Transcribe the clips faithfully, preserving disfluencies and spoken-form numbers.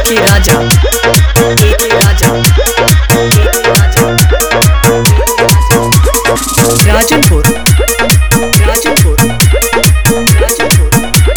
एक ही राजा, एक ही राजा, एक ही राजा, राजनपुर, राजनपुर, राजनपुर,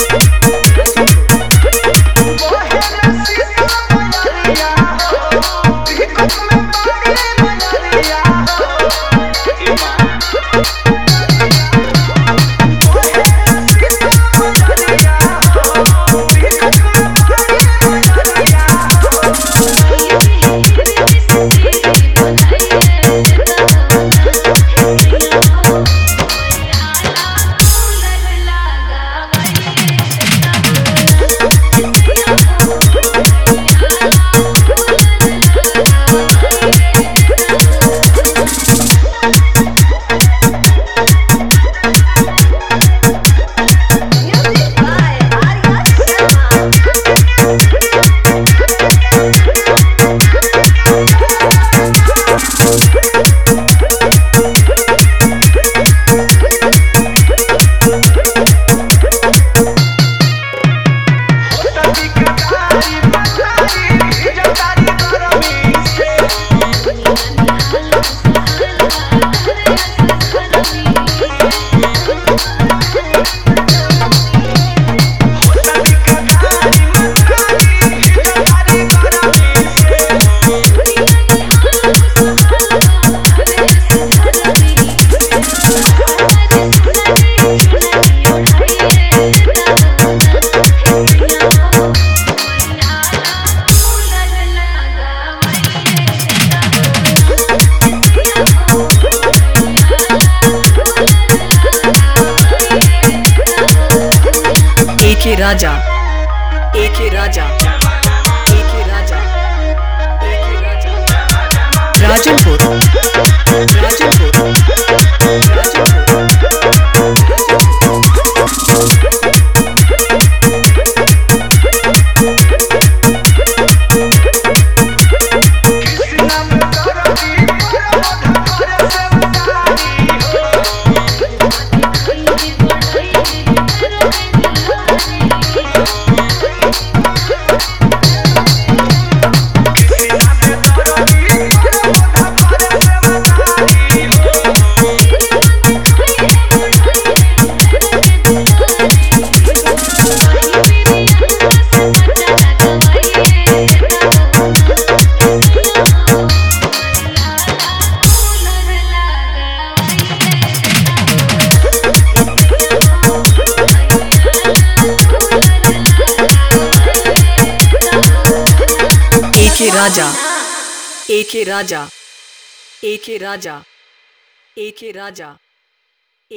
एक ही राजा, एक ही राजा, एक ही राजा, एक ही राजा, राजनपुर, राजनपुर, राजनपुर, एक ही राजा, एक ही राजा, एक ही राजा, एक ही राजा।